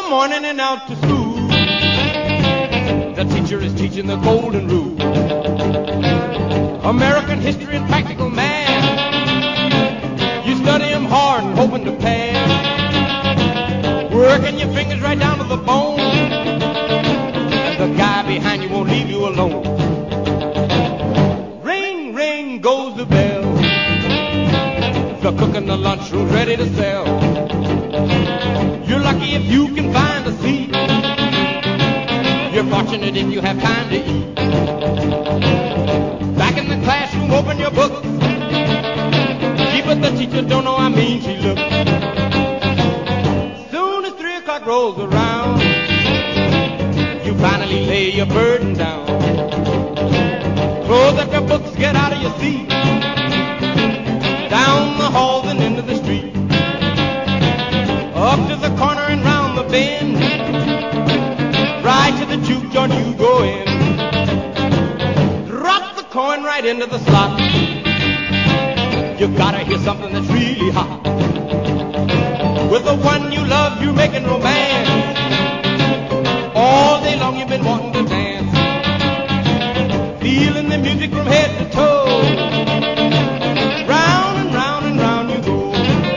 morning and out to school. The teacher is teaching the golden rule. American history and practical math. You study them hard and hoping to pass. Working your fingers right down to the bone. And the guy behind you won't leave you alone. Ring, ring goes the bell. The cook in the lunchroom's ready to sell. You're lucky if you can find a seat. You're fortunate if you have time to eat. Back in the classroom, open your book. Gee, but the teacher don't know how mean she looks. Soon as 3 o'clock rolls around, you finally lay your burden down. Close up your books, get out of your seat. Down the halls and into the street. Up to the corner and round the bend. Right to the juke joint you go in. Drop the coin right into the slot. You gotta hear something that's really hot. With the one you love, you're making romance. All day long you've been wanting to dance. Feeling the music from head to toe. Round and round and round you go.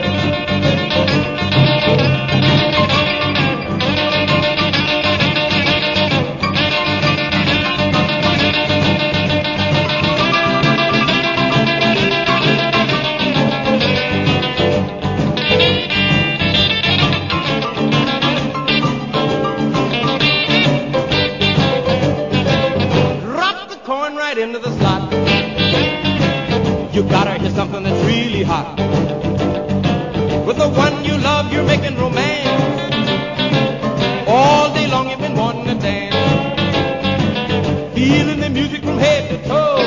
Into the slot. You gotta hear something that's really hot. With the one you love, you're making romance. All day long you've been wanting to dance. Feeling the music from head to toe.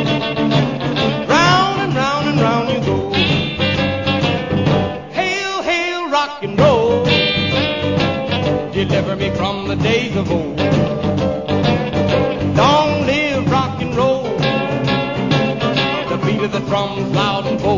Round and round and round you go. Hail, hail, rock and roll. Deliver me from the days of old. Long live rock and roll. The beat of the drums loud and bold.